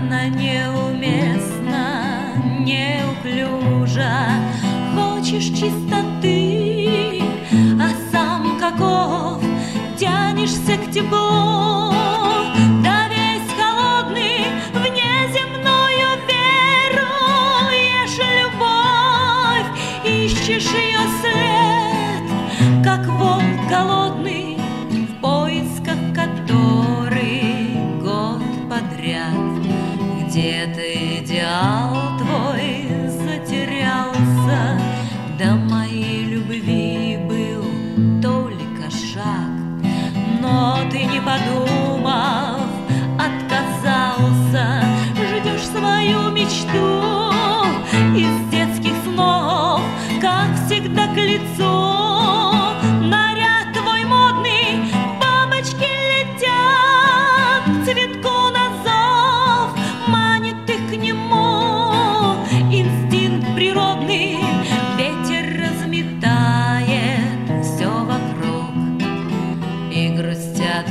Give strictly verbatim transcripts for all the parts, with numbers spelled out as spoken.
Она неуместна, неуклюжа. Хочешь чистоты, а сам каков, тянешься к теплу. Да весь холодный в неземную веруешь любовь, ищешь ее след, как волк голодный, в поисках который год подряд где-то идеал твой затерялся. До моей любви был только шаг, но ты, не подумав, отказался. Ждешь свою мечту из детских снов, как всегда к лицу. Наряд твой модный, бабочки летят к цветку на зов, манит их к нему инстинкт природный. Ветер разметает все вокруг, и грустят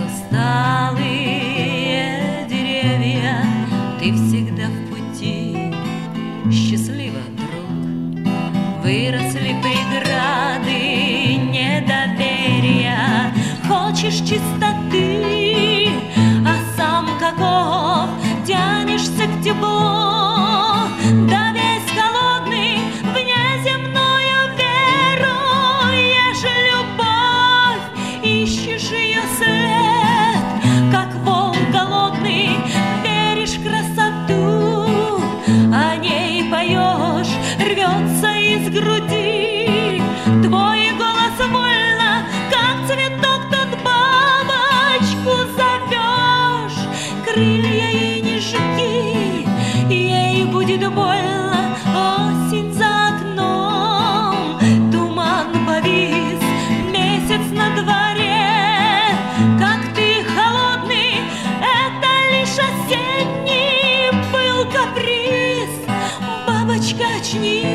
усталые деревья. Ты всегда в пути, счастливо, друг. Выросли преграды недоверия. Хочешь чистоты, а сам каков, тянешься к теплу. Да весь холодный в неземную веруешь любовь, ищешь ее след, как волк голодный, веришь в красоту, о ней поешь, рвется из груди. Твой голос вольно, как цветок, тот бабочку зовешь. Крылья ей не жги, ей будет больно. Осень за окном, туман повис, месяц на дворе. Как ты холодный, это лишь осенний был каприз. Бабочка, очнись.